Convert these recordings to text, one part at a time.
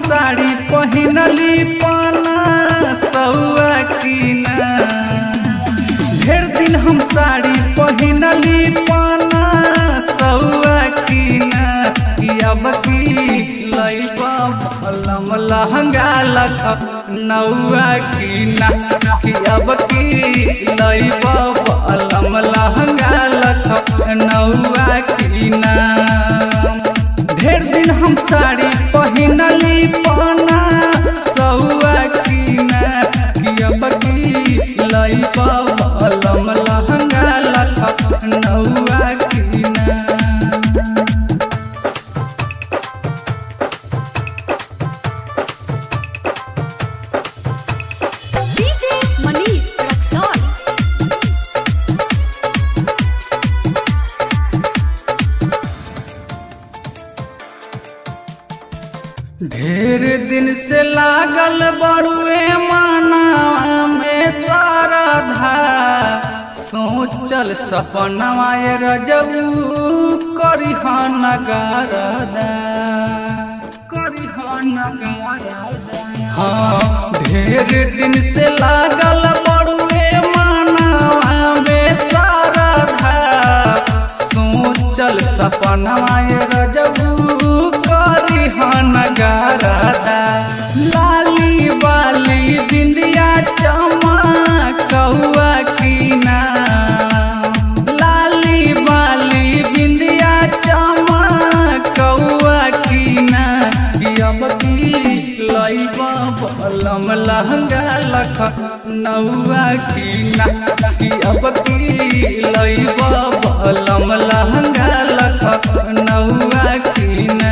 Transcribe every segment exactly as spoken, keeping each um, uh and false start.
साड़ी पहिनली पाना सौआ कीना। ढेर दिन हम साड़ी पहिनली पाना सौआ कीना। अब की लइबा बलम लहंगा लख नौआ कीना। अब की लइबा बलम लहंगा लख नौआ कीना। ढेर दिन हम साड़ी पहिनली पाना सौआ कीना। अब की लइबा बलम लहंगा लख नौआ कीना। ढेर दिन से लागल बड़ुए माना में सारधा। सोचल सपनवा रजऊ करिहन गारदा करिहन गारदा। हाँ ढेर दिन से लागल बड़ुए माना में सारधा। सोचल सपनवा रजऊ करिहन गारदा। लाली बाली बिंदिया चमकौआ कीना। लाली बाली बिंदिया चमकौआ कीना। अब की लइबा बलम लहंगा लख नौआ कीना। अब की लइबा बलम लहंगा लख नौआ कीना।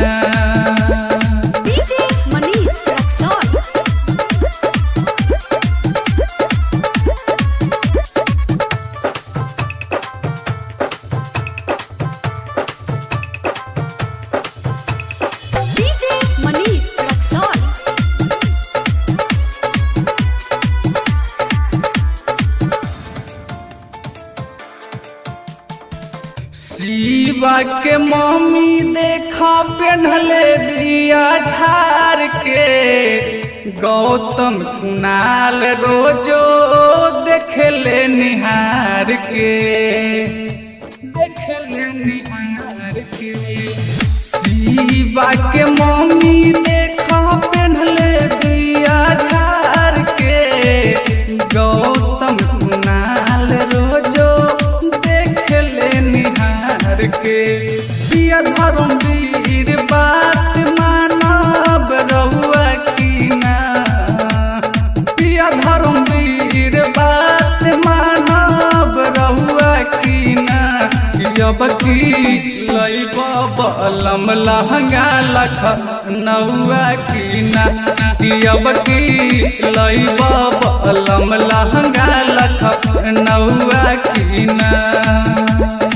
शिवा के मम्मी देखा पेन्हले दिया झार के। गौतम कुणाल रोजो देखले निहार के देखले निहार के। शिवा के मम्मी देखा पेन्हले दिया झार के। गौतम कुणाल रोजो देखले निहार के। पिया धर्मवीर बात मानब रहुआ कीना। पिया धर्मवीर बात मानब रहुआ कीना। अब की लइबा बलम लहंगा लख नौआ कीना। अब की लइबा बलम लहंगा लख नौआ कीना।